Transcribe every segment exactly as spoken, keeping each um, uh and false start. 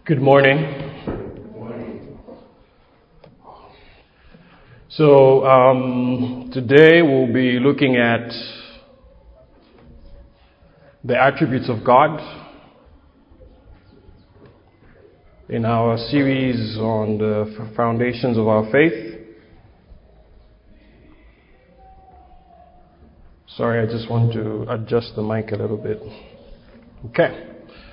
Good morning. Good morning. So um, today we'll be looking at the attributes of God in our series on the foundations of our faith. Sorry, I just want to adjust the mic a little bit. Okay.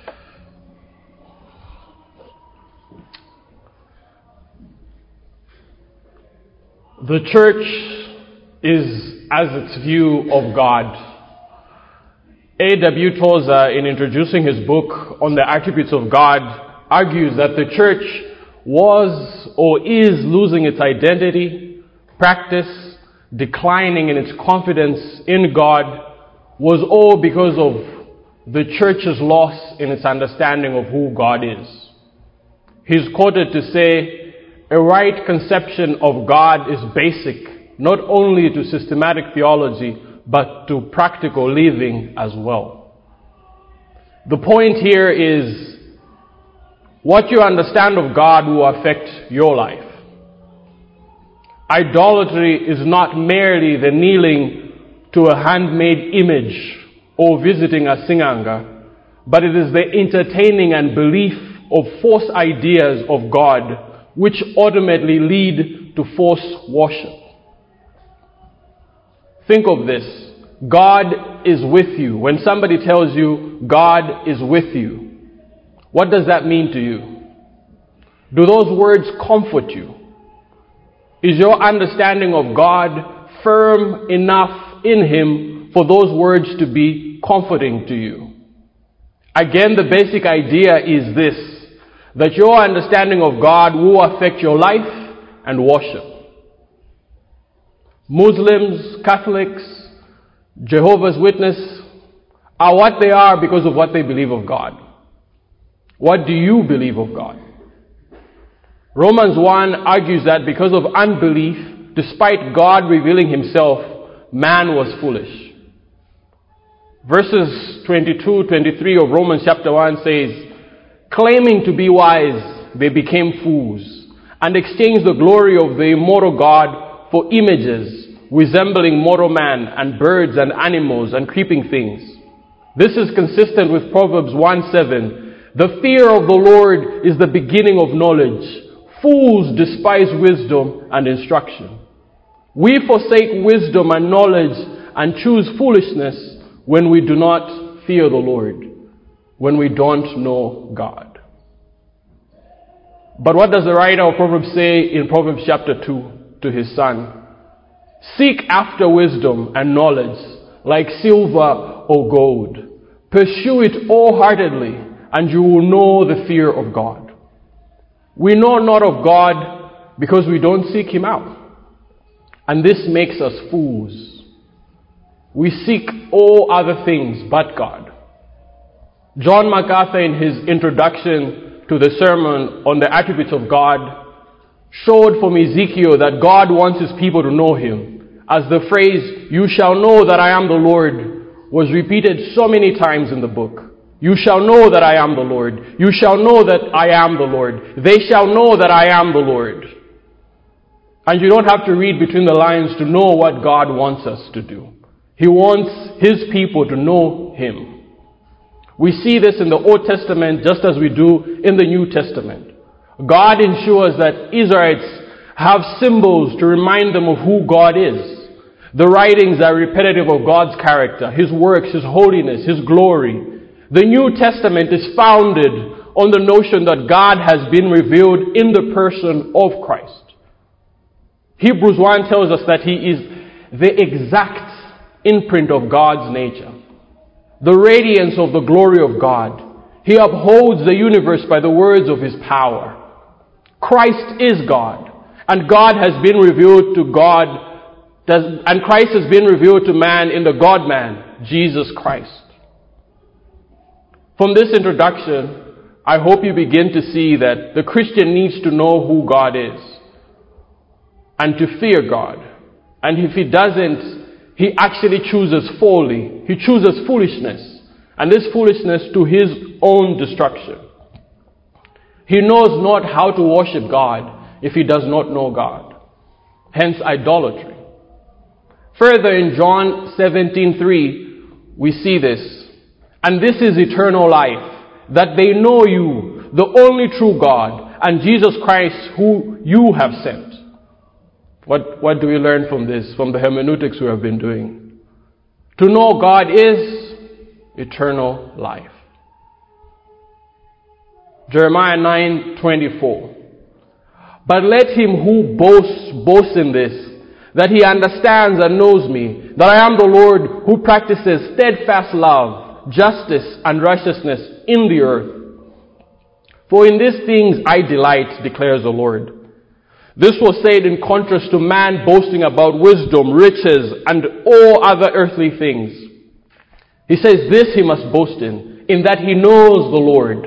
The church is as its view of God. A W Tozer, in introducing his book on the attributes of God, argues that the church was or is losing its identity, practice, declining in its confidence in God, was all because of the church's loss in its understanding of who God is. He's quoted to say, "A right conception of God is basic, not only to systematic theology, but to practical living as well." The point here is, what you understand of God will affect your life. Idolatry is not merely the kneeling to a handmade image or visiting a singanga, but it is the entertaining and belief of false ideas of God, which ultimately lead to false worship. Think of this. God is with you. When somebody tells you God is with you, what does that mean to you? Do those words comfort you? Is your understanding of God firm enough in Him for those words to be comforting to you? Again, the basic idea is this, that your understanding of God will affect your life and worship. Muslims, Catholics, Jehovah's Witnesses are what they are because of what they believe of God. What do you believe of God? Romans one argues that because of unbelief, despite God revealing Himself, man was foolish. Verses twenty-two, twenty-three of Romans chapter one says, "Claiming to be wise, they became fools, and exchanged the glory of the immortal God for images resembling mortal man and birds and animals and creeping things." This is consistent with Proverbs one seven. "The fear of the Lord is the beginning of knowledge. Fools despise wisdom and instruction." We forsake wisdom and knowledge and choose foolishness when we do not fear the Lord, when we don't know God. But what does the writer of Proverbs say in Proverbs chapter two to his son? "Seek after wisdom and knowledge like silver or gold. Pursue it wholeheartedly, and you will know the fear of God." We know not of God because we don't seek Him out. And this makes us fools. We seek all other things but God. John MacArthur, in his introduction to the sermon on the attributes of God, showed from Ezekiel that God wants His people to know Him, as the phrase, "You shall know that I am the Lord," was repeated so many times in the book. You shall know that I am the Lord. You shall know that I am the Lord. They shall know that I am the Lord. And you don't have to read between the lines to know what God wants us to do. He wants His people to know Him. We see this in the Old Testament just as we do in the New Testament. God ensures that Israelites have symbols to remind them of who God is. The writings are repetitive of God's character, His works, His holiness, His glory. The New Testament is founded on the notion that God has been revealed in the person of Christ. Hebrews one tells us that He is the exact imprint of God's nature, the radiance of the glory of God. He upholds the universe by the words of His power. Christ is God, and God has been revealed to God, and Christ has been revealed to man in the God-man, Jesus Christ. From this introduction, I hope you begin to see that the Christian needs to know who God is and to fear God. And if he doesn't, he actually chooses folly. He chooses foolishness. And this foolishness to his own destruction. He knows not how to worship God if he does not know God. Hence idolatry. Further in John seventeen three, we see this. And this is eternal life, that they know you, the only true God, and Jesus Christ who you have sent. What, what do we learn from this, from the hermeneutics we have been doing? To know God is eternal life. Jeremiah nine twenty-four. But let him who boasts, boast in this, that he understands and knows me, that I am the Lord who practices steadfast love, justice, and righteousness in the earth. For in these things I delight, declares the Lord. This was said in contrast to man boasting about wisdom, riches, and all other earthly things. He says this he must boast in, in that he knows the Lord.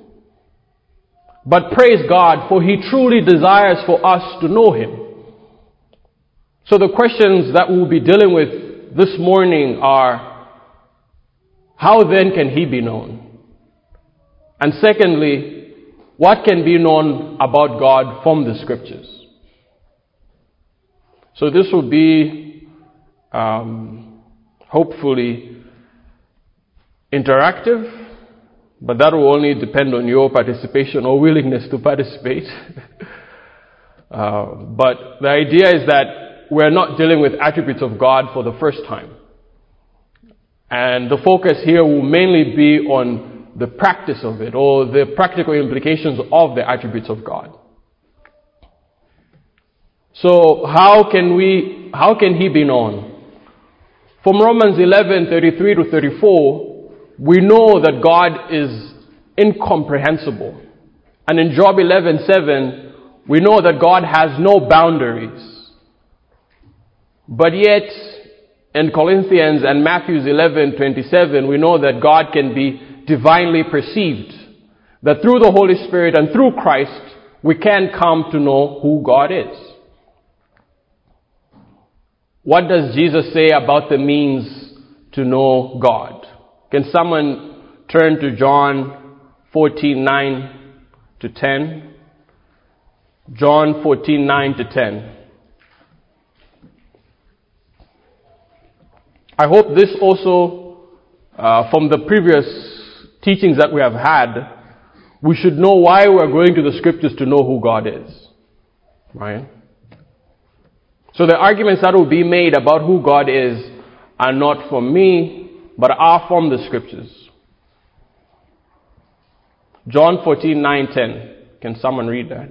But praise God, for he truly desires for us to know him. So the questions that we'll be dealing with this morning are, how then can he be known? And secondly, what can be known about God from the scriptures? So this will be, um, hopefully, interactive, but that will only depend on your participation or willingness to participate. uh, but the idea is that we're not dealing with attributes of God for the first time. And the focus here will mainly be on the practice of it, or the practical implications of the attributes of God. So how can we, how can he be known? From Romans eleven thirty-three to thirty-four, we know that God is incomprehensible. And in Job eleven seven, we know that God has no boundaries. But yet, in Corinthians and Matthew eleven twenty-seven, we know that God can be divinely perceived. That through the Holy Spirit and through Christ, we can come to know who God is. What does Jesus say about the means to know God? Can someone turn to John fourteen nine to ten? John fourteen nine to ten. I hope this also, uh, from the previous teachings that we have had, we should know why we're going to the scriptures to know who God is. Right? So the arguments that will be made about who God is are not from me, but are from the scriptures. John fourteen nine ten. Can someone read that?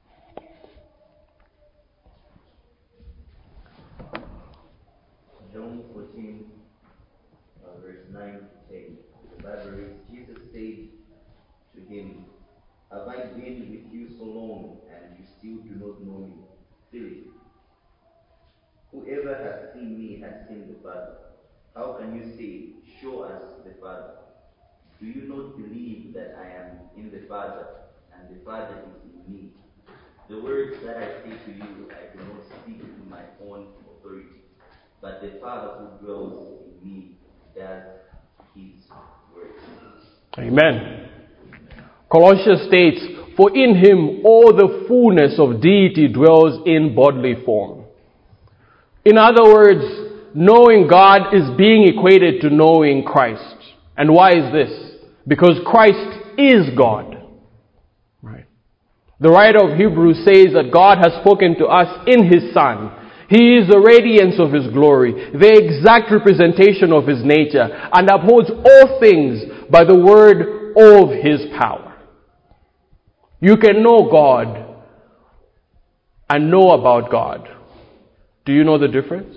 John fourteen, uh, verse nine to ten. The Bible reads, Jesus said to him, have I been with you so long, and you still do not know me? Philip, whoever has seen me has seen the Father. How can you say, show us the Father? Do you not believe that I am in the Father, and the Father is in me? The words that I say to you, I do not speak in my own authority, but the Father who dwells in me does his work. Amen. Colossians states, for in him all the fullness of deity dwells in bodily form. In other words, knowing God is being equated to knowing Christ. And why is this? Because Christ is God. Right. The writer of Hebrews says that God has spoken to us in his Son. He is the radiance of his glory, the exact representation of his nature, and upholds all things by the word of his power. You can know God and know about God. Do you know the difference?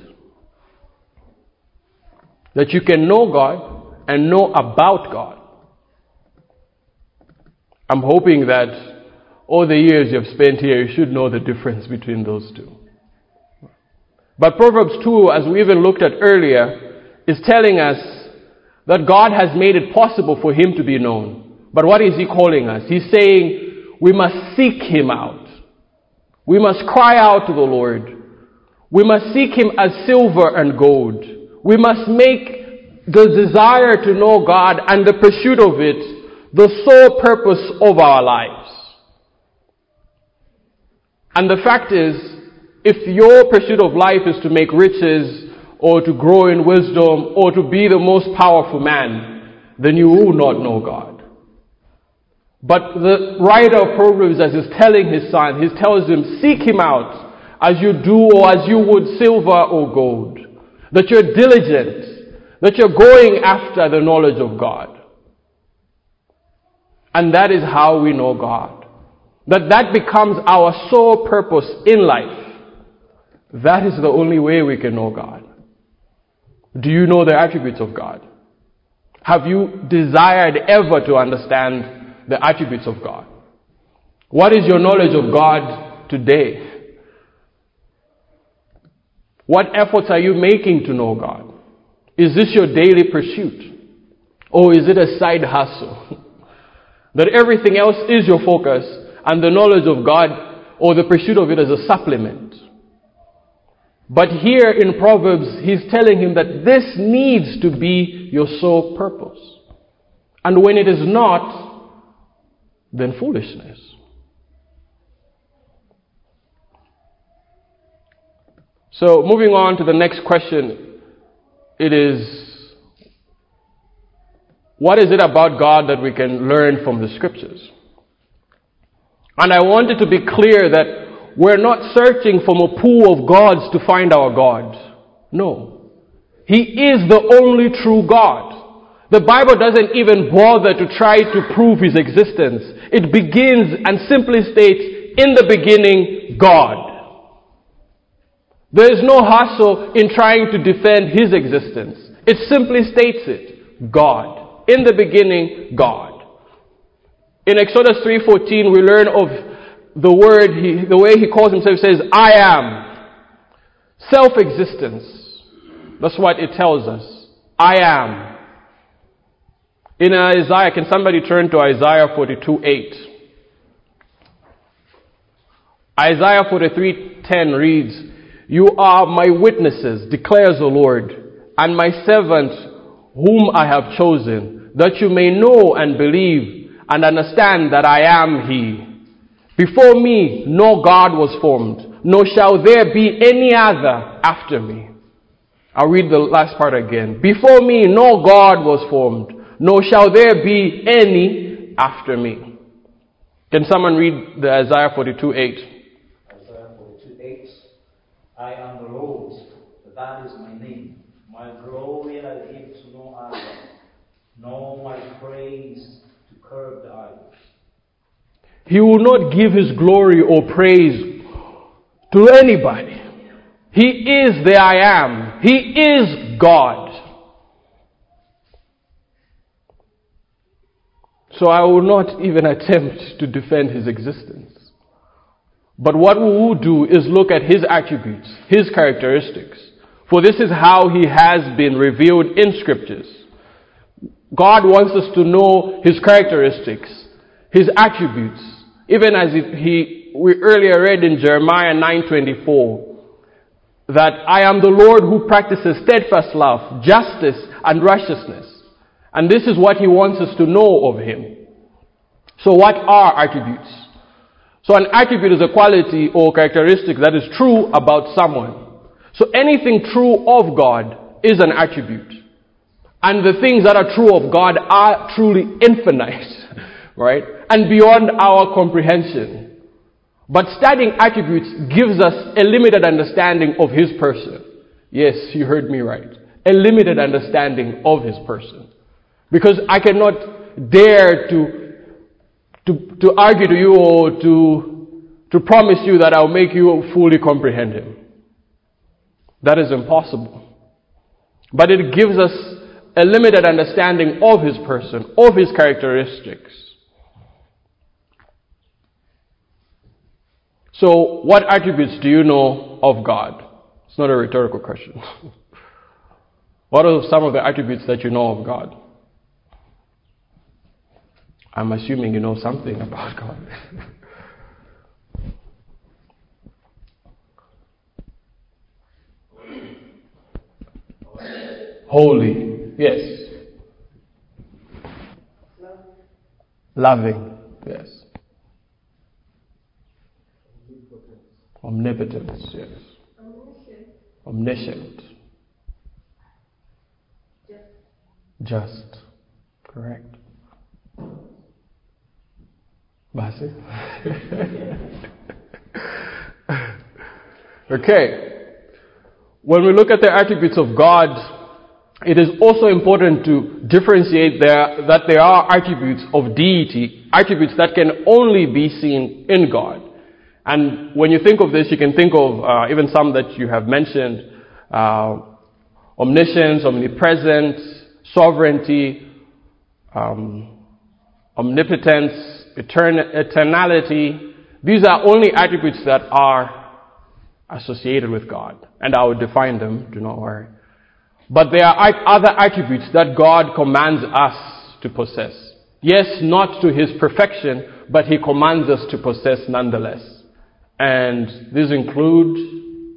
That you can know God and know about God. I'm hoping that all the years you've spent here, you should know the difference between those two. But Proverbs two, as we even looked at earlier, is telling us that God has made it possible for him to be known. But what is he calling us? He's saying we must seek him out. We must cry out to the Lord. We must seek him as silver and gold. We must make the desire to know God and the pursuit of it the sole purpose of our lives. And the fact is, if your pursuit of life is to make riches, or to grow in wisdom, or to be the most powerful man, then you will not know God. But the writer of Proverbs, as he's telling his son, he tells him, seek him out as you do or as you would silver or gold. That you're diligent, that you're going after the knowledge of God. And that is how we know God. That that becomes our sole purpose in life. That is the only way we can know God. Do you know the attributes of God? Have you desired ever to understand the attributes of God? What is your knowledge of God today? What efforts are you making to know God? Is this your daily pursuit? Or is it a side hustle? That everything else is your focus and the knowledge of God or the pursuit of it is a supplement. But here in Proverbs, he's telling him that this needs to be your sole purpose. And when it is not, then foolishness. So moving on to the next question, it is, what is it about God that we can learn from the scriptures? And I want it to be clear that we're not searching from a pool of gods to find our God. No. He is the only true God. The Bible doesn't even bother to try to prove his existence. It begins and simply states, in the beginning, God. There is no hustle in trying to defend his existence. It simply states it. God. In the beginning, God. In Exodus three fourteen, we learn of the word, he, the way he calls himself, says, I am. Self-existence. That's what it tells us. I am. In Isaiah, can somebody turn to Isaiah forty-two eight? Isaiah forty-three ten reads, you are my witnesses, declares the Lord, and my servant whom I have chosen, that you may know and believe and understand that I am he. Before me no God was formed, nor shall there be any other after me. I'll read the last part again. Before me no God was formed, nor shall there be any after me. Can someone read the Isaiah forty-two eight? Isaiah forty-two eight. I am the Lord, that is my name. My glory I give to no other, nor my praise to curb the idols. He will not give his glory or praise to anybody. He is the I am. He is God. So I will not even attempt to defend his existence. But what we will do is look at his attributes, his characteristics. For this is how he has been revealed in scriptures. God wants us to know his characteristics, his attributes. Even as it, he, we earlier read in Jeremiah nine twenty-four, that I am the Lord who practices steadfast love, justice, and righteousness. And this is what he wants us to know of him. So what are attributes? So an attribute is a quality or characteristic that is true about someone. So anything true of God is an attribute. And the things that are true of God are truly infinite, right? And beyond our comprehension. But studying attributes gives us a limited understanding of his person. Yes, you heard me right. A limited understanding of his person. Because I cannot dare to To, to argue to you or to, to promise you that I'll make you fully comprehend him. That is impossible. But it gives us a limited understanding of his person, of his characteristics. So, what attributes do you know of God? It's not a rhetorical question. What are some of the attributes that you know of God? I'm assuming you know something about God. Holy, yes. Loving, yes. Omnipotence, yes. Omniscient. Just. Correct. Basi? Okay. When we look at the attributes of God, it is also important to differentiate there that there are attributes of deity, attributes that can only be seen in God. And when you think of this, you can think of uh, even some that you have mentioned, uh, omniscience, omnipresence, sovereignty, um, omnipotence, etern- eternality. These are only attributes that are associated with God. And I will define them, do not worry. But there are other attributes that God commands us to possess. Yes, not to His perfection, but He commands us to possess nonetheless. And these include...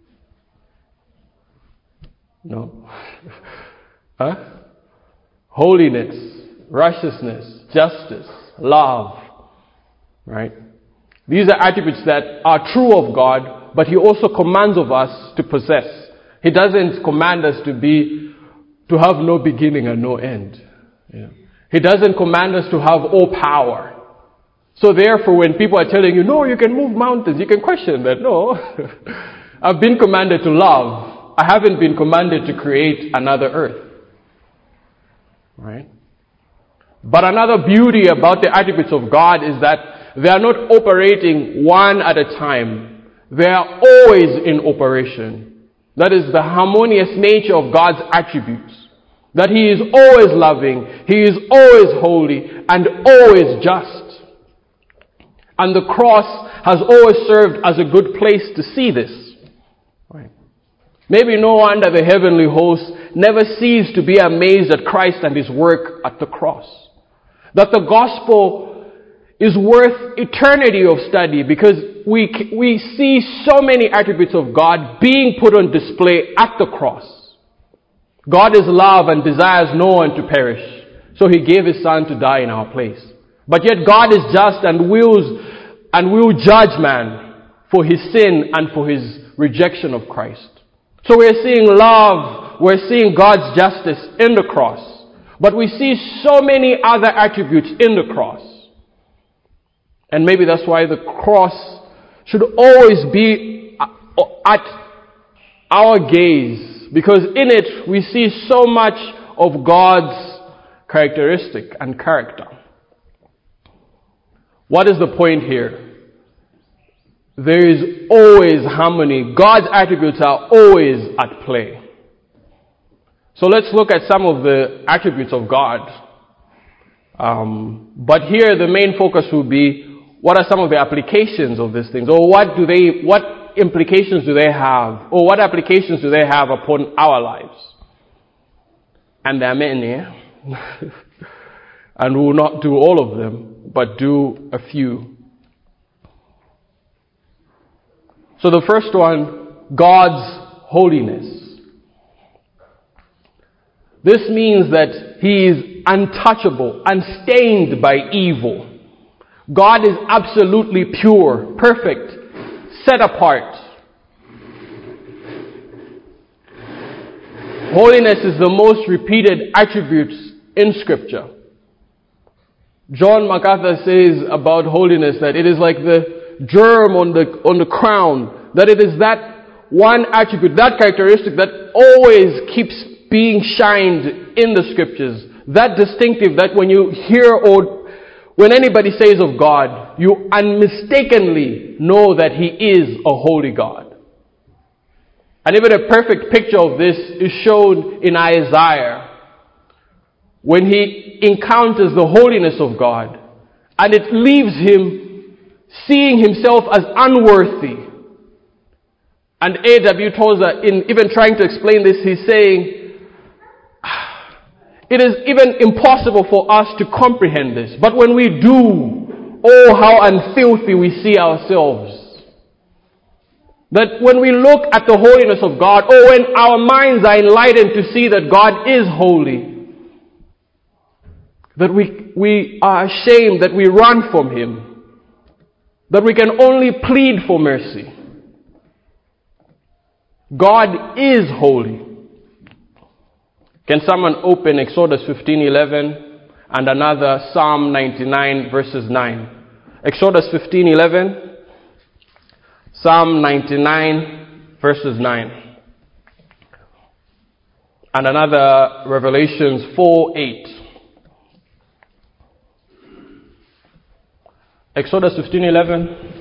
No? Huh? Holiness, righteousness, justice, love. Right? These are attributes that are true of God, but He also commands of us to possess. He doesn't command us to be, to have no beginning and no end. You know? He doesn't command us to have all power. So therefore, when people are telling you, no, you can move mountains, you can question that. No, I've been commanded to love. I haven't been commanded to create another earth. Right? But another beauty about the attributes of God is that they are not operating one at a time. They are always in operation. That is the harmonious nature of God's attributes. That He is always loving, He is always holy, and always just. And the cross has always served as a good place to see this. Right. Maybe no wonder the heavenly host never ceased to be amazed at Christ and His work at the cross. That the gospel is worth eternity of study because we, we see so many attributes of God being put on display at the cross. God is love and desires no one to perish. So He gave His Son to die in our place. But yet God is just and wills and will judge man for his sin and for his rejection of Christ. So we're seeing love, we're seeing God's justice in the cross. But we see so many other attributes in the cross. And maybe that's why the cross should always be at our gaze. Because in it we see so much of God's characteristic and character. What is the point here? There is always harmony. God's attributes are always at play. So let's look at some of the attributes of God. Um, but here the main focus will be, what are some of the applications of these things? Or what do they, what implications do they have? Or what applications do they have upon our lives? And there are many. And we will not do all of them, but do a few. So the first one, God's holiness. This means that He is untouchable, unstained by evil. God is absolutely pure, perfect, set apart. Holiness is the most repeated attribute in Scripture. John MacArthur says about holiness that it is like the germ on the on the crown, that it is that one attribute, that characteristic that always keeps being shined in the Scriptures. That distinctive that when you hear or when anybody says of God, you unmistakably know that He is a holy God. And even a perfect picture of this is shown in Isaiah, when he encounters the holiness of God, and it leaves him seeing himself as unworthy. And A W Tozer, in even trying to explain this, he's saying, it is even impossible for us to comprehend this. But when we do, oh, how unfilthy we see ourselves. That when we look at the holiness of God, or when our minds are enlightened to see that God is holy, that we, we are ashamed, that we run from Him, that we can only plead for mercy. God is holy. Can someone open Exodus fifteen eleven and another Psalm ninety-nine verses nine? Exodus fifteen eleven, Psalm ninety-nine verses nine. And another Revelations four eight. Exodus fifteen eleven.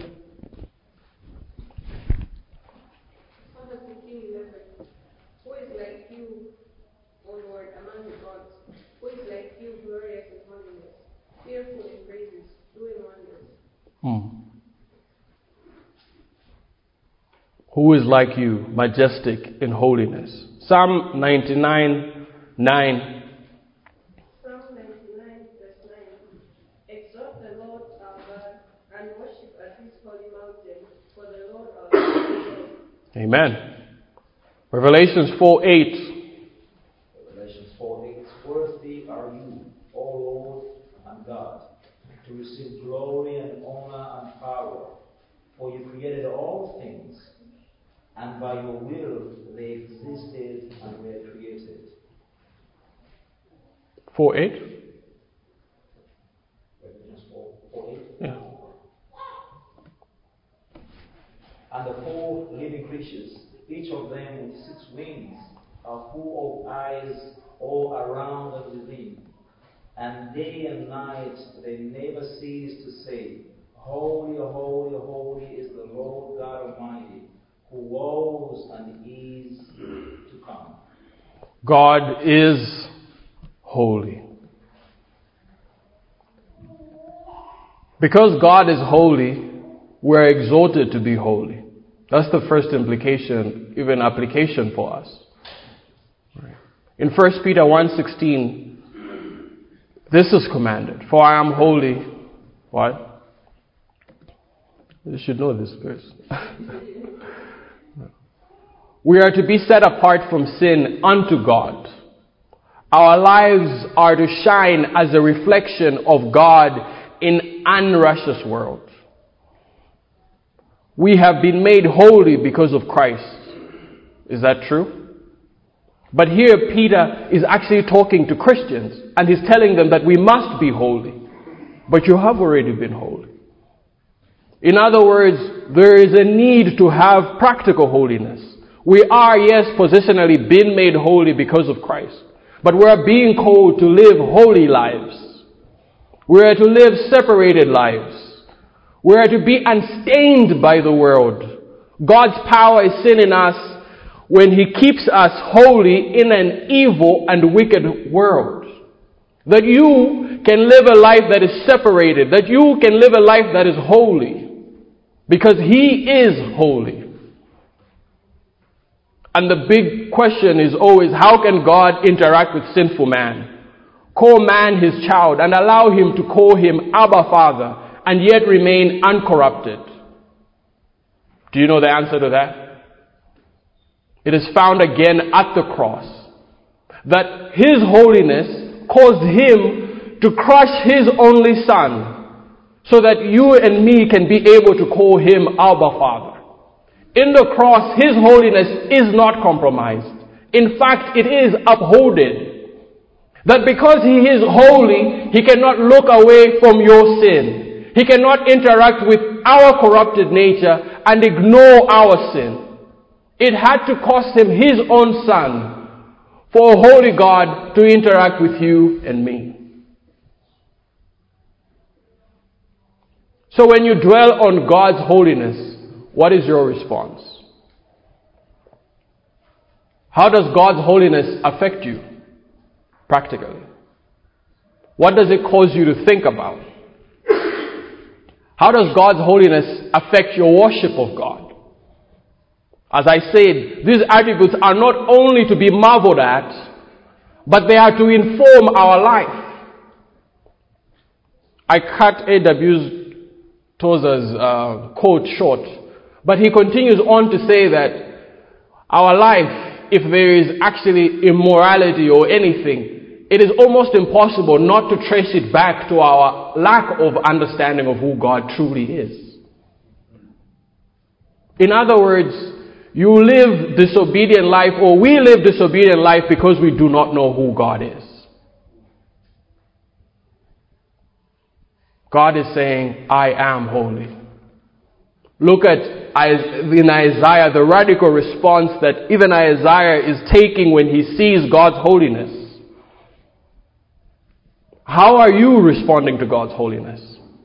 Who is like you, O Lord, among the gods? Who is like you, glorious in holiness, fearful in praises, doing wonders? Hmm. Who is like you, majestic in holiness? Psalm ninety-nine nine. Psalm ninety-nine, verse nine. Exalt the Lord our God and worship at his holy mountain, for the Lord our God is holy. Amen. Revelations four eight. Revelations four eight. Worthy are you, O Lord and God, to receive glory and honor and power, for you created all things, and by your will they existed and were created. four eight? Revelations four eight. Yeah. And the four living creatures, each of them with six wings, are full of eyes all around and within. And day and night they never cease to say, Holy, holy, holy is the Lord God Almighty, who was and is to come. God is holy. Because God is holy, we're exhorted to be holy. That's the first implication, even application for us. In First Peter one sixteen, this is commanded, for I am holy. What? You should know this verse. We are to be set apart from sin unto God. Our lives are to shine as a reflection of God in an unrighteous world. We have been made holy because of Christ. Is that true? But here Peter is actually talking to Christians and he's telling them that we must be holy. But you have already been holy. In other words, there is a need to have practical holiness. We are, yes, positionally been made holy because of Christ. But we are being called to live holy lives. We are to live separated lives. We are to be unstained by the world. God's power is seen in us when He keeps us holy in an evil and wicked world. That you can live a life that is separated. That you can live a life that is holy. Because He is holy. And the big question is always, how can God interact with sinful man? Call man His child and allow Him to call Him Abba Father, and yet remain uncorrupted. Do you know the answer to that? It is found again at the cross. That His holiness caused Him to crush His only Son, so that you and me can be able to call Him Abba Father. In the cross, His holiness is not compromised. In fact, it is upholded. That because He is holy, He cannot look away from your sin. He cannot interact with our corrupted nature and ignore our sin. It had to cost Him His own Son for a holy God to interact with you and me. So when you dwell on God's holiness, what is your response? How does God's holiness affect you practically? What does it cause you to think about? How does God's holiness affect your worship of God? As I said, these attributes are not only to be marveled at, but they are to inform our life. I cut A W Tozer's uh, quote short, but he continues on to say that our life, if there is actually immorality or anything, it is almost impossible not to trace it back to our lack of understanding of who God truly is. In other words, you live disobedient life, or we live disobedient life because we do not know who God is. God is saying, I am holy. Look at in Isaiah, the radical response that even Isaiah is taking when he sees God's holiness. How are you responding to God's holiness?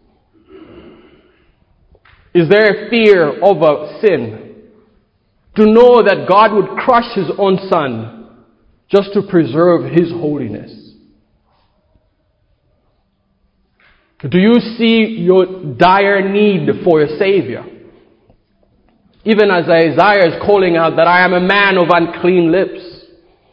Is there a fear over sin? To know that God would crush his own son just to preserve his holiness? Do you see your dire need for a Savior? Even as Isaiah is calling out that I am a man of unclean lips.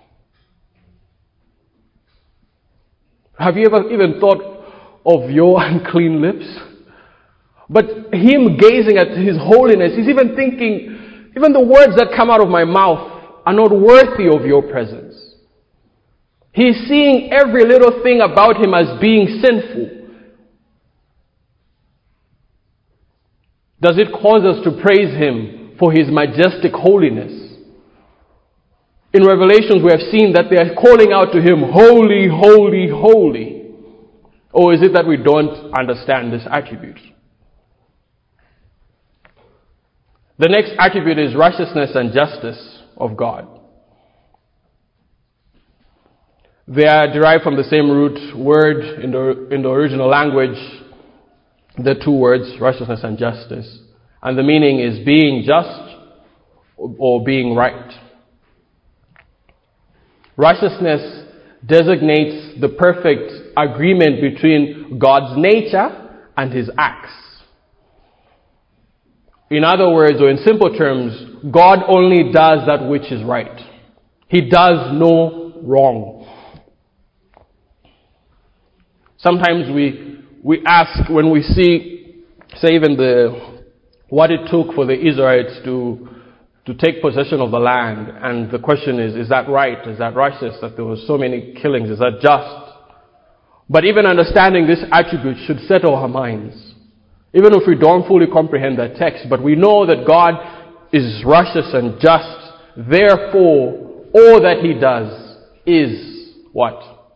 Have you ever even thought of your unclean lips? But him gazing at his holiness, he's even thinking, even the words that come out of my mouth are not worthy of your presence. He's seeing every little thing about him as being sinful. Does it cause us to praise him for his majestic holiness? In Revelations we have seen that they are calling out to him, holy, holy, holy. Or is it that we don't understand this attribute? The next attribute is righteousness and justice of God. They are derived from the same root word in the, in the original language, the two words, righteousness and justice. And the meaning is being just or being right. Righteousness designates the perfect agreement between God's nature and his acts. In other words, or in simple terms, God only does that which is right. He does no wrong. Sometimes we we ask when we see, say even the what it took for the Israelites to to take possession of the land, and the question is, is that right? Is that righteous that there were so many killings? Is that just? But even understanding this attribute should settle our minds. Even if we don't fully comprehend that text, but we know that God is righteous and just, therefore all that he does is what?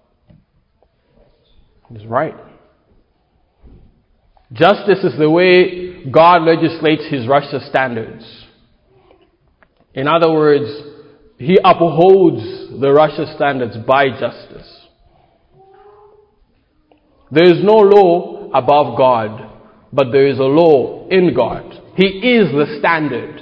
Is right. Justice is the way God legislates his righteous standards. In other words, he upholds the righteous standards by justice. There is no law above God, but there is a law in God. He is the standard.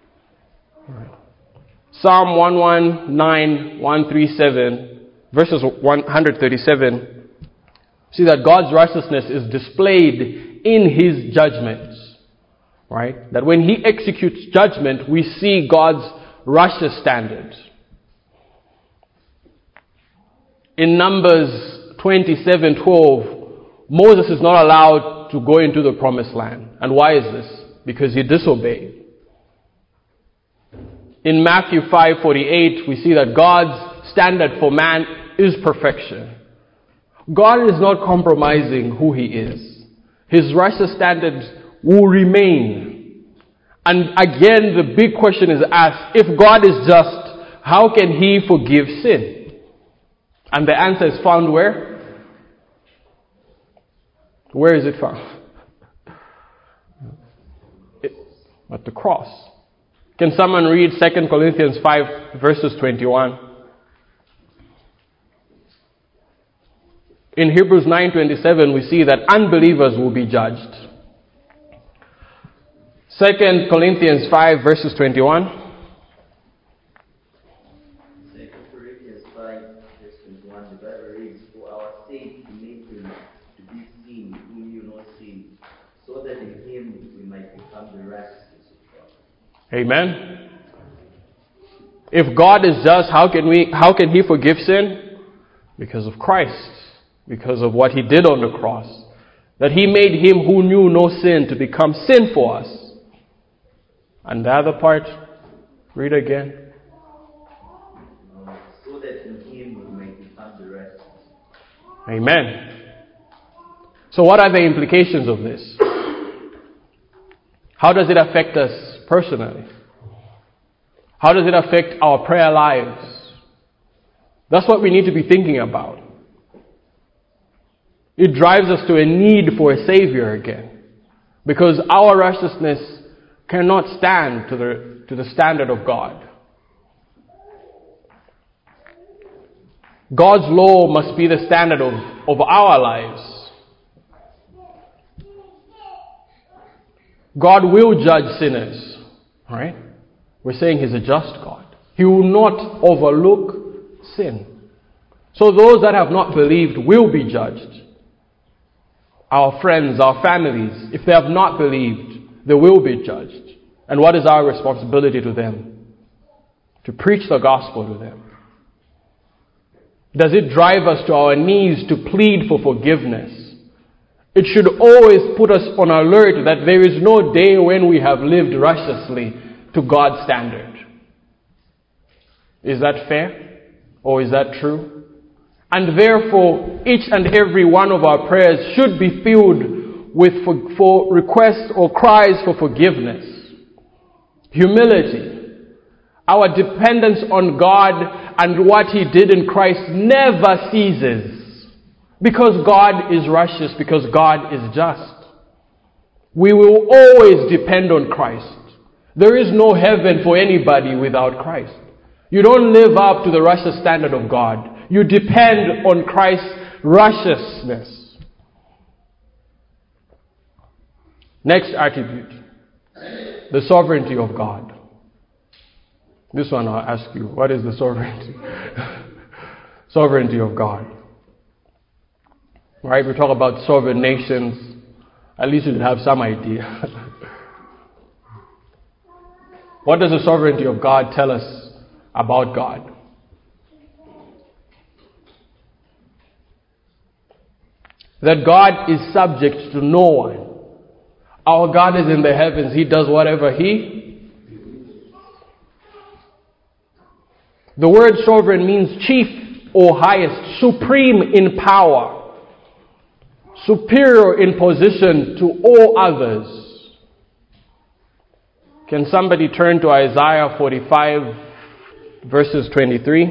Psalm one nineteen, one thirty-seven, verses one thirty-seven, see that God's righteousness is displayed in his judgments. Right? That when he executes judgment, we see God's righteous standards. In Numbers twenty-seven twelve, Moses is not allowed to go into the promised land. And why is this? Because he disobeyed. In Matthew five forty-eight, we see that God's standard for man is perfection. God is not compromising who he is. His righteous standards will remain. And again, the big question is asked, if God is just, how can he forgive sin? And the answer is found where? Where is it found? It, at the cross. Can someone read Second Corinthians five verses twenty-one? In Hebrews nine twenty-seven, we see that unbelievers will be judged. Second Corinthians five verses twenty-one. Second Corinthians five verse twenty-one, the Bible reads, for our sake he made him to be sin who knew no sin, so that in him we might become the righteousness of God. Amen. If God is just, how can we how can he forgive sin? Because of Christ. Because of what he did on the cross. That he made him who knew no sin to become sin for us. And the other part, read again. So that in him we may become the righteousness. Amen. So what are the implications of this? How does it affect us personally? How does it affect our prayer lives? That's what we need to be thinking about. It drives us to a need for a Savior again. Because our righteousness cannot stand to the, to the standard of God. God's law must be the standard of, of our lives. God will judge sinners. Right? We're saying He's a just God. He will not overlook sin. So those that have not believed will be judged. Our friends, our families, if they have not believed, they will be judged. And what is our responsibility to them? To preach the gospel to them. Does it drive us to our knees to plead for forgiveness? It should always put us on alert that there is no day when we have lived righteously to God's standard. Is that fair? Or is that true? And therefore, each and every one of our prayers should be filled with for, for requests or cries for forgiveness. Humility. Our dependence on God and what He did in Christ never ceases. Because God is righteous, because God is just. We will always depend on Christ. There is no heaven for anybody without Christ. You don't live up to the righteous standard of God. You depend on Christ's righteousness. Next attribute, the sovereignty of God. This one I'll ask you, what is the sovereignty? Sovereignty of God. Right? We talk about sovereign nations. At least you should have some idea. What does the sovereignty of God tell us about God? That God is subject to no one. Our God is in the heavens. He does whatever He. The word sovereign means chief or highest, supreme in power, superior in position to all others. Can somebody turn to Isaiah forty-five, verses twenty-three?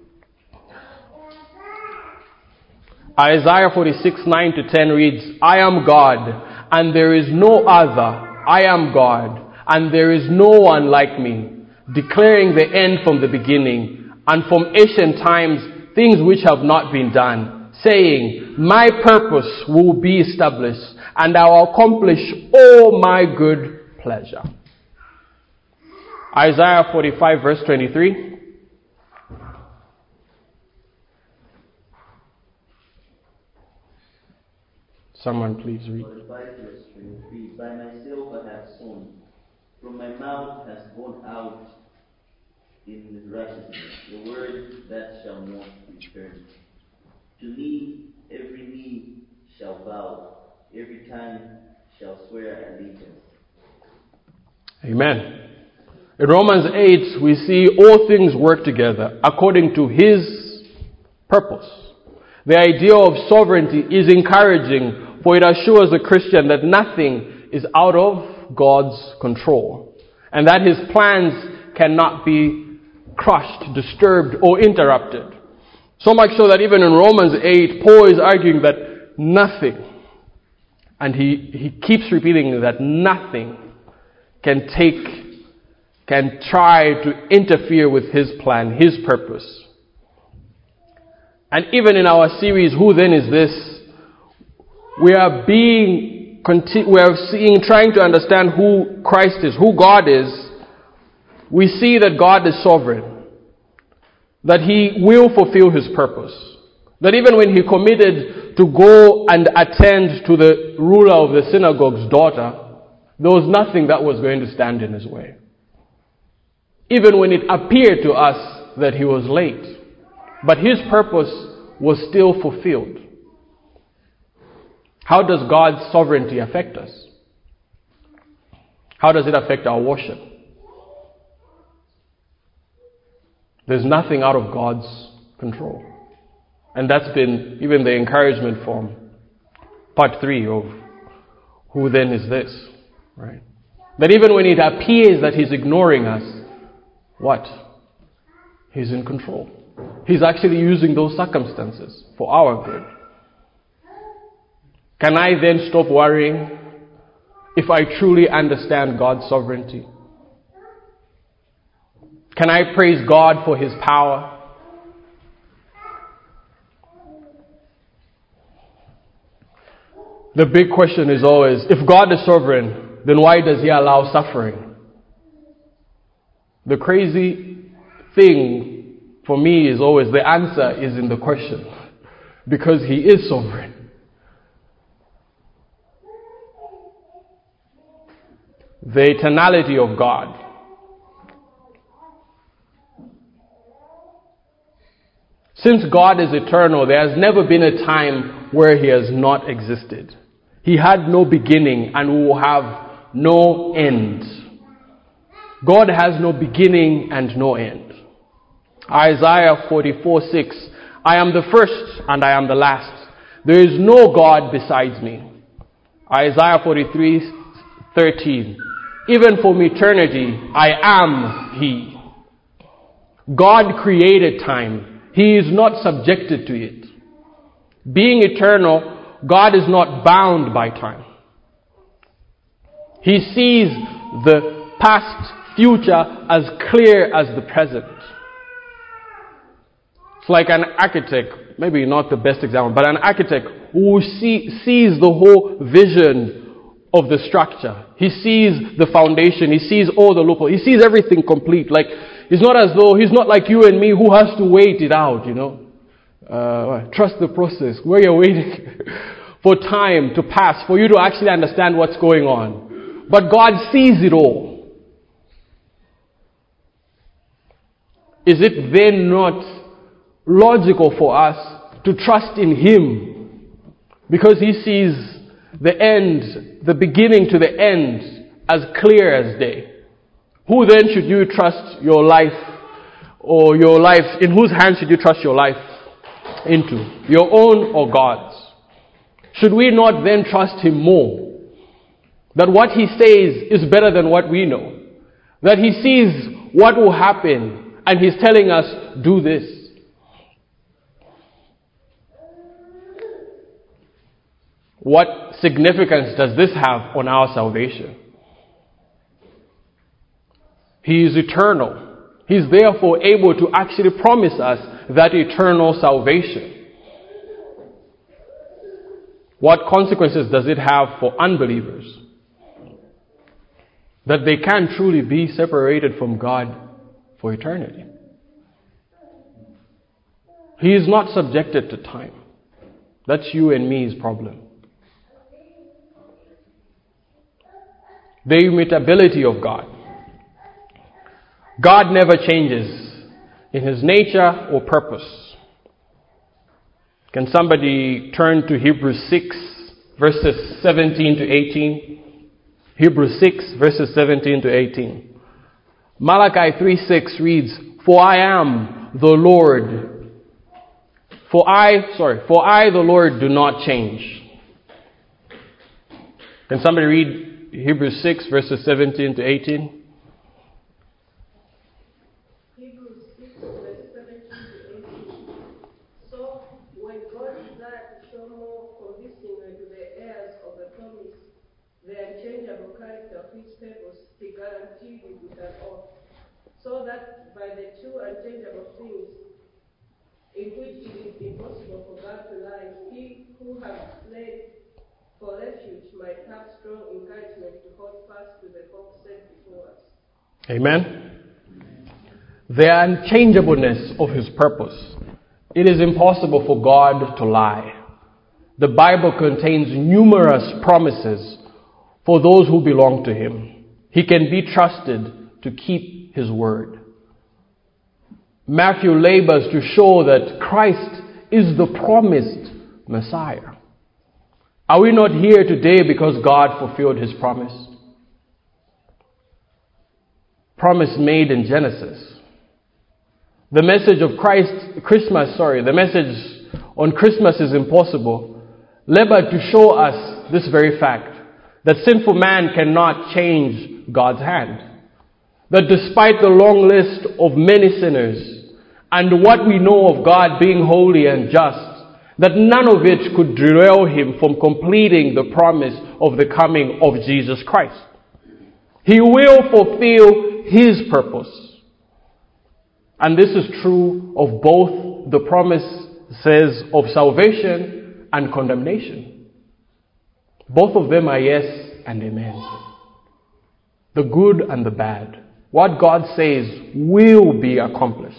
Isaiah forty-six, nine to ten reads, I am God, and there is no other. I am God, and there is no one like me, declaring the end from the beginning, and from ancient times things which have not been done, saying, my purpose will be established, and I will accomplish all my good pleasure. Isaiah forty-five, verse twenty-three. Someone please read. forty-five, verse twenty-three. By myself I have sown, from my mouth has gone out in righteousness the word that shall not return. To me every knee shall bow, every tongue shall swear allegiance. Amen. In Romans eight, we see all things work together according to His purpose. The idea of sovereignty is encouraging, for it assures the Christian that nothing is out of God's control, and that His plans cannot be crushed, disturbed, or interrupted. So much so that even in Romans eight, Paul is arguing that nothing, and he, he keeps repeating that nothing can take can try to interfere with His plan, His purpose. And even in our series, Who Then Is This? We are being, we are seeing, trying to understand who Christ is, who God is. We see that God is sovereign, that He will fulfill His purpose. That even when He committed to go and attend to the ruler of the synagogue's daughter, there was nothing that was going to stand in His way. Even when it appeared to us that He was late. But His purpose was still fulfilled. How does God's sovereignty affect us? How does it affect our worship? There's nothing out of God's control. And that's been even the encouragement from part three of Who Then Is This? Right? That even when it appears that He's ignoring us, what? He's in control. He's actually using those circumstances for our good. Can I then stop worrying if I truly understand God's sovereignty? Can I praise God for His power? The big question is always, if God is sovereign, then why does He allow suffering? The crazy thing for me is always the answer is in the question. Because He is sovereign. The eternality of God. Since God is eternal, there has never been a time where He has not existed. He had no beginning and will have no end. God has no beginning and no end. Isaiah forty-four six, I am the first and I am the last. There is no God besides me. Isaiah forty-three thirteen, even from eternity, I am He. God created time. He is not subjected to it. Being eternal, God is not bound by time. He sees the past, future as clear as the present. It's like an architect, maybe not the best example, but an architect who see, sees the whole vision of the structure. He sees the foundation. He sees all the loopholes. He sees everything complete. Like, it's not as though, he's not like you and me who has to wait it out, you know. Uh, trust the process where you're waiting for time to pass, for you to actually understand what's going on. But God sees it all. Is it then not logical for us to trust in Him? Because He sees the end, the beginning to the end, as clear as day. Who then should you trust your life, or your life, in whose hands should you trust your life into? Your own or God's? Should we not then trust Him more? That what He says is better than what we know. That He sees what will happen and He's telling us, do this. What significance does this have on our salvation? He is eternal. He's therefore able to actually promise us that eternal salvation. What consequences does it have for unbelievers? That they can truly be separated from God for eternity. He is not subjected to time. That's you and me's problem. The immutability of God. God never changes in His nature or purpose. Can somebody turn to Hebrews six, verses seventeen to eighteen? Hebrews six, verses seventeen to eighteen. Malachi three six reads, For I am the Lord. For I, sorry, for I, the Lord, do not change. Can somebody read Hebrews six, verses seventeen to eighteen? So that by the two unchangeable things in which it is impossible for God to lie, He who has fled for refuge might have strong encouragement to hold fast to the hope set before us. Amen. The unchangeableness of His purpose. It is impossible for God to lie. The Bible contains numerous promises for those who belong to Him. He can be trusted to keep His word. Matthew labors to show that Christ is the promised Messiah. Are we not here today because God fulfilled His promise? Promise made in Genesis. The message of Christ, Christmas, sorry, the message on Christmas is impossible. Labored to show us this very fact, that sinful man cannot change God's hand. that despite the long list of many sinners and what we know of God being holy and just, that none of it could derail him from completing the promise of the coming of Jesus Christ. He will fulfill his purpose. And this is true of both the promises of salvation and condemnation. Both of them are yes and amen. The good and the bad. What God says will be accomplished.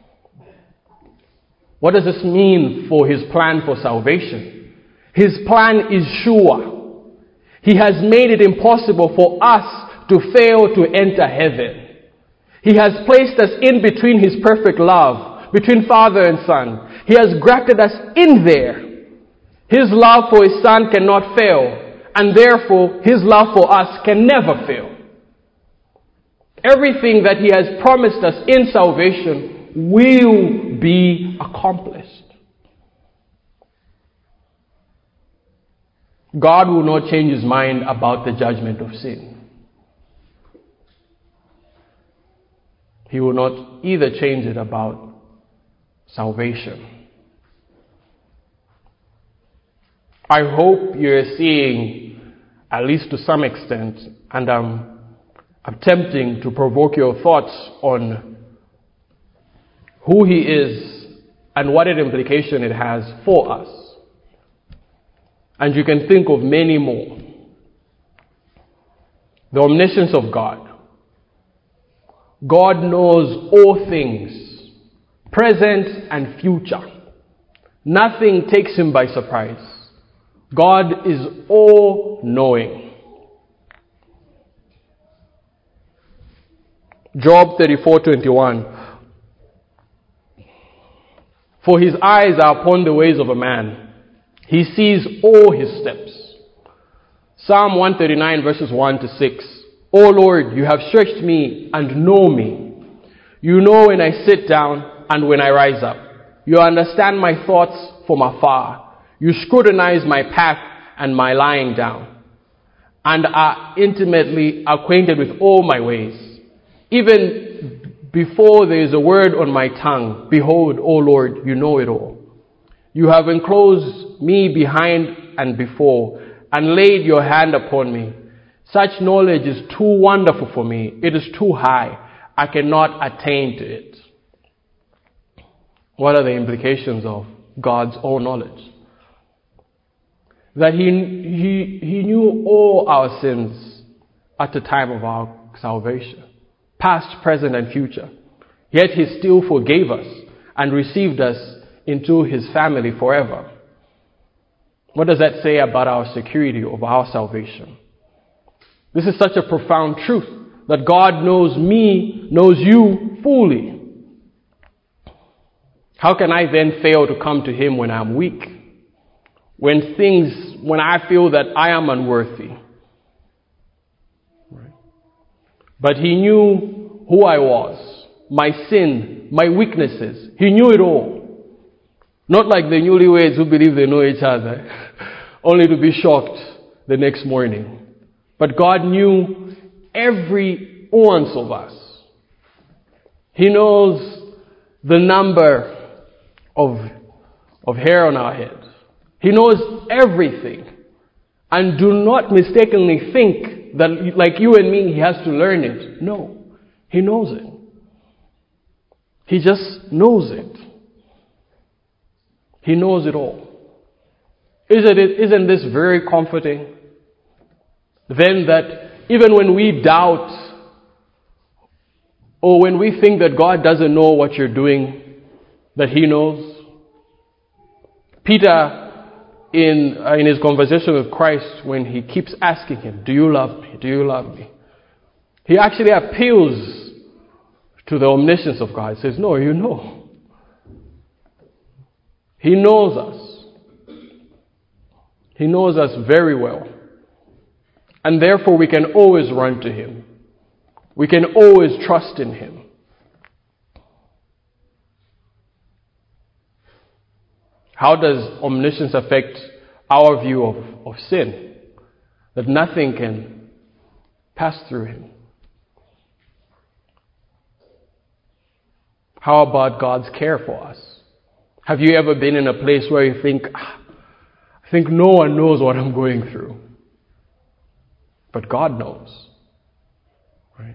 What does this mean for his plan for salvation? His plan is sure. He has made it impossible for us to fail to enter heaven. He has placed us in between his perfect love, between Father and Son. He has grafted us in there. His love for his Son cannot fail, and therefore his love for us can never fail. Everything that he has promised us in salvation will be accomplished. God will not change his mind about the judgment of sin. He will not either change it about salvation. I hope you're seeing, at least to some extent, and I'm attempting to provoke your thoughts on who he is and what an implication it has for us. And you can think of many more. The omniscience of God. God knows all things, present and future. Nothing takes him by surprise. God is all-knowing. Job thirty-four twenty-one. For his eyes are upon the ways of a man. He sees all his steps. Psalm one thirty-nine verses one to six. O Lord, you have searched me and know me. You know when I sit down and when I rise up. You understand my thoughts from afar. You scrutinize my path and my lying down, and are intimately acquainted with all my ways. Even before there is a word on my tongue, behold, O Lord, you know it all. You have enclosed me behind and before, and laid your hand upon me. Such knowledge is too wonderful for me. It is too high. I cannot attain to it. What are the implications of God's own knowledge? That he, he, he knew all our sins at the time of our salvation. Past, present, and future. Yet he still forgave us and received us into his family forever. What does that say about our security of our salvation? This is such a profound truth, that God knows me, knows you fully. How can I then fail to come to him when I'm weak? When things, when I feel that I am unworthy? Right. But he knew who I was, my sin, my weaknesses. He knew it all. Not like the newlyweds who believe they know each other, only to be shocked the next morning. But God knew every ounce of us. He knows the number of, of hair on our head. He knows everything. And do not mistakenly think that like you and me, he has to learn it. No, he knows it. He just knows it. He knows it all. Isn't it, isn't this very comforting? Then that even when we doubt or when we think that God doesn't know what you're doing, that he knows. Peter, in, uh, in his conversation with Christ, when he keeps asking him, do you love me? Do you love me? He actually appeals to the omniscience of God. He says, no, you know. He knows us. He knows us very well. And therefore we can always run to him. We can always trust in him. How does omniscience affect our view of, of sin? That nothing can pass through him. How about God's care for us? Have you ever been in a place where you think, ah, I think no one knows what I'm going through? But God knows. Right?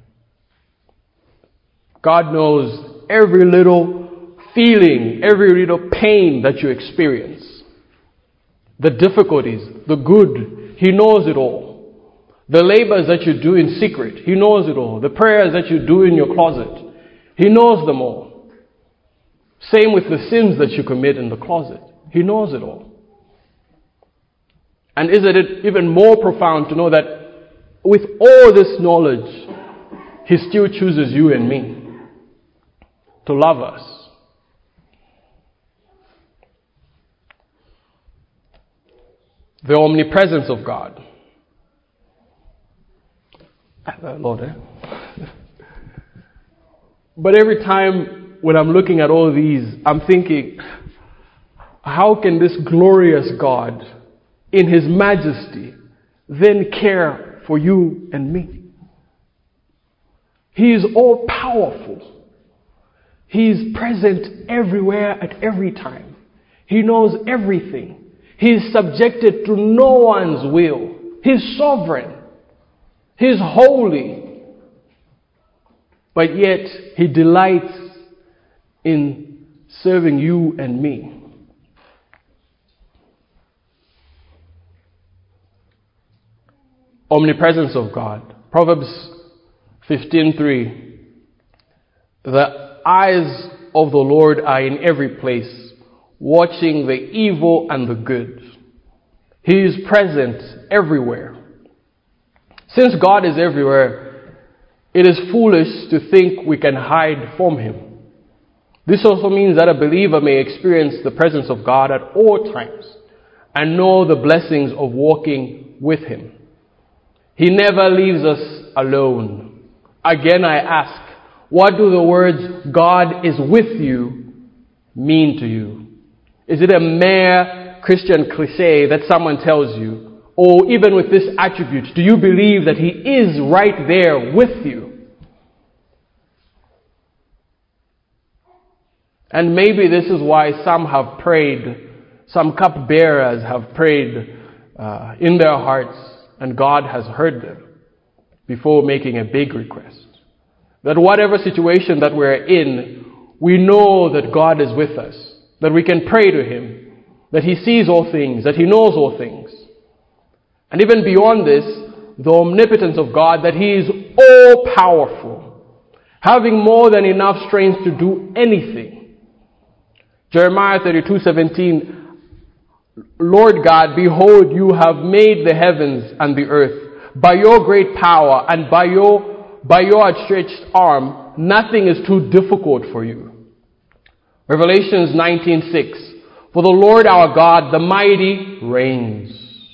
God knows every little feeling, every little pain that you experience. The difficulties, the good, He knows it all. The labors that you do in secret, He knows it all. The prayers that you do in your closet, He knows them all. Same with the sins that you commit in the closet. He knows it all. And isn't it even more profound to know that with all this knowledge, He still chooses you and me to love us. The omnipresence of God. Lord, eh? But every time when I'm looking at all these, I'm thinking, how can this glorious God, in His majesty, then care for you and me? He is all powerful. He is present everywhere at every time. He knows everything. He is subjected to no one's will. He is sovereign. He is holy. But yet, He delights in serving you and me. Omnipresence of God. Proverbs fifteen three. The eyes of the Lord are in every place, watching the evil and the good. He is present everywhere. Since God is everywhere, it is foolish to think we can hide from Him. This also means that a believer may experience the presence of God at all times and know the blessings of walking with Him. He never leaves us alone. Again, I ask, what do the words, God is with you, mean to you? Is it a mere Christian cliche that someone tells you? Or even with this attribute, do you believe that He is right there with you? And maybe this is why some have prayed, some cupbearers have prayed uh, in their hearts, and God has heard them before making a big request. That whatever situation that we're in, we know that God is with us, that we can pray to Him, that He sees all things, that He knows all things. And even beyond this, the omnipotence of God, that He is all powerful, having more than enough strength to do anything. Jeremiah thirty-two seventeen, Lord God, behold, you have made the heavens and the earth. By your great power and by your, by your outstretched arm, nothing is too difficult for you. Revelations nineteen six, for the Lord our God, the mighty, reigns.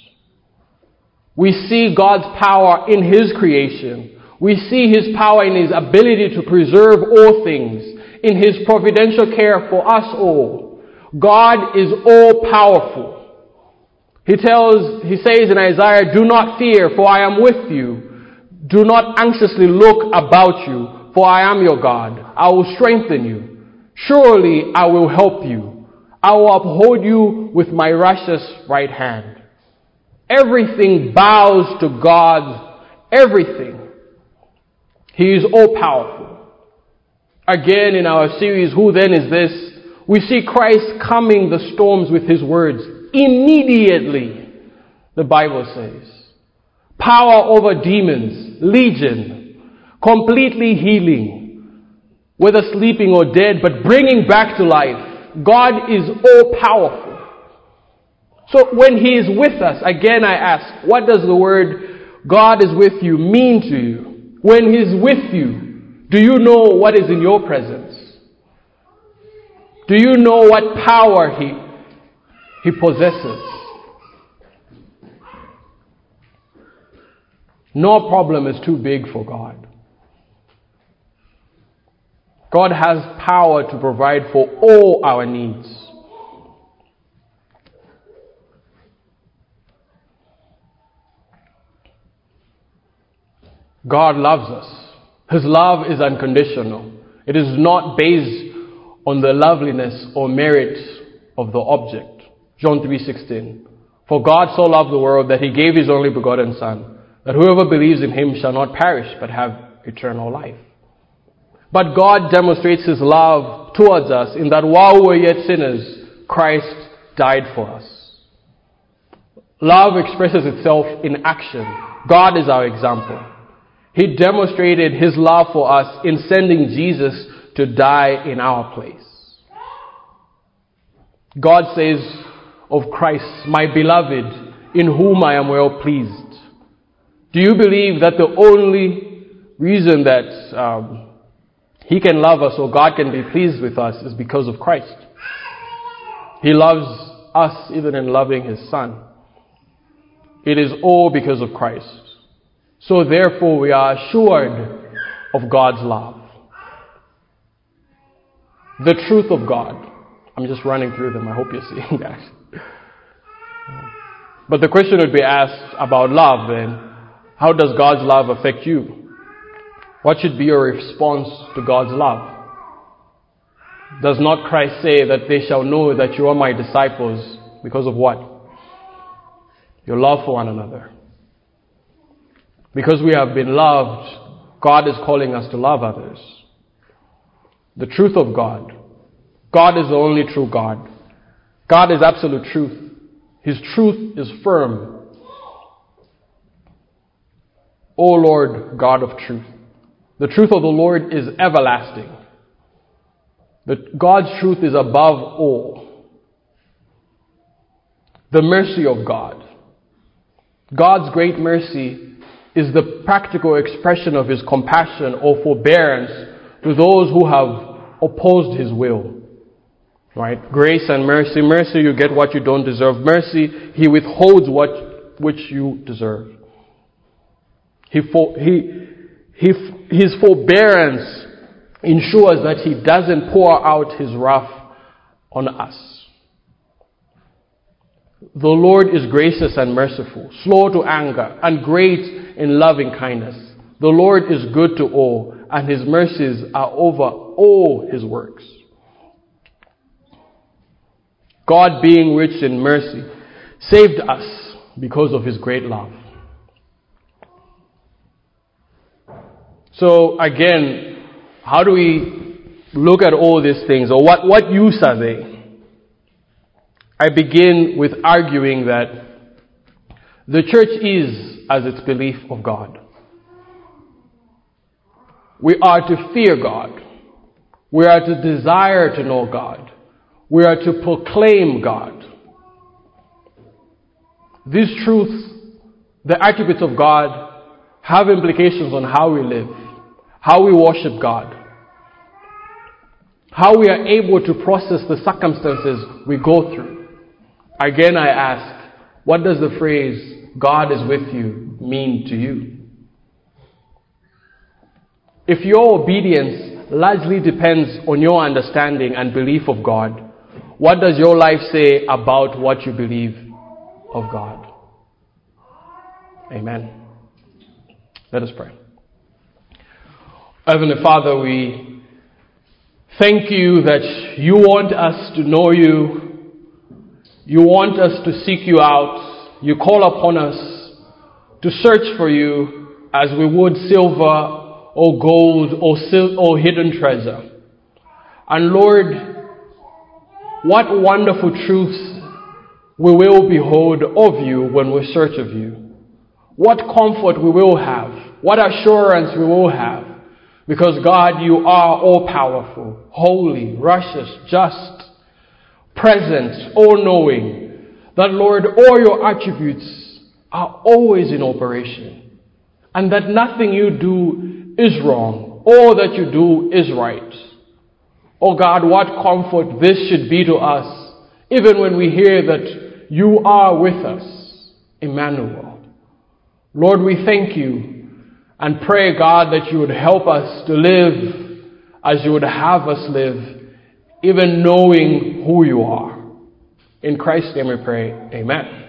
We see God's power in His creation. We see His power in His ability to preserve all things, in His providential care for us all. God is all powerful. He tells, He says in Isaiah, do not fear, for I am with you. Do not anxiously look about you, for I am your God. I will strengthen you. Surely I will help you. I will uphold you with my righteous right hand. Everything bows to God. Everything. He is all powerful. Again, in our series, Who Then Is This? We see Christ calming the storms with His words. Immediately, the Bible says. Power over demons, legion, completely healing, whether sleeping or dead, but bringing back to life. God is all powerful. So when He is with us, again I ask, what does the word God is with you mean to you? When He's with you, do you know what is in your presence? Do you know what power He, he possesses? No problem is too big for God. God has power to provide for all our needs. God loves us. His love is unconditional. It is not based on the loveliness or merit of the object. John three sixteen. For God so loved the world that he gave his only begotten Son, that whoever believes in him shall not perish but have eternal life. But God demonstrates his love towards us in that while we were yet sinners, Christ died for us. Love expresses itself in action. God is our example. He demonstrated his love for us in sending Jesus to die in our place. God says of Christ, my beloved, in whom I am well pleased. Do you believe that the only reason that um, he can love us or God can be pleased with us is because of Christ? He loves us even in loving his Son. It is all because of Christ. So therefore we are assured of God's love. The truth of God. I'm just running through them. I hope you're seeing that. But the question would be asked about love then. How does God's love affect you? What should be your response to God's love? Does not Christ say that they shall know that you are my disciples because of what? Your love for one another. Because we have been loved, God is calling us to love others. The truth of God. God is the only true God. God is absolute truth. His truth is firm. O Lord, God of truth. The truth of the Lord is everlasting. That God's truth is above all. The mercy of God. God's great mercy is the practical expression of his compassion or forbearance to those who have opposed his will. Right? Grace and mercy. Mercy, you get what you don't deserve. Mercy, he withholds what which you deserve. He, for, he, he, his forbearance ensures that he doesn't pour out his wrath on us. The Lord is gracious and merciful, slow to anger, and great in loving kindness. The Lord is good to all, and his mercies are over all his works. God, being rich in mercy, saved us because of his great love. So again, how do we look at all these things, or what, what use are they? I begin with arguing that the church is as its belief of God. We are to fear God. We are to desire to know God. We are to proclaim God. These truths, the attributes of God, have implications on how we live, how we worship God, how we are able to process the circumstances we go through. Again, I ask, what does the phrase, God is with you, mean to you? If your obedience largely depends on your understanding and belief of God, what does your life say about what you believe of God? Amen. Let us pray. Heavenly Father, we thank you that you want us to know you. You want us to seek you out. You call upon us to search for you as we would silver or gold or, sil- or hidden treasure. And Lord, what wonderful truths we will behold of you when we search of you. What comfort we will have. What assurance we will have. Because God, you are all-powerful, holy, righteous, just, present, all-knowing. That, Lord, all your attributes are always in operation. And that nothing you do is wrong. All that you do is right. Oh God, what comfort this should be to us, even when we hear that you are with us, Emmanuel. Lord, we thank you and pray, God, that you would help us to live as you would have us live, even knowing who you are. In Christ's name we pray, amen.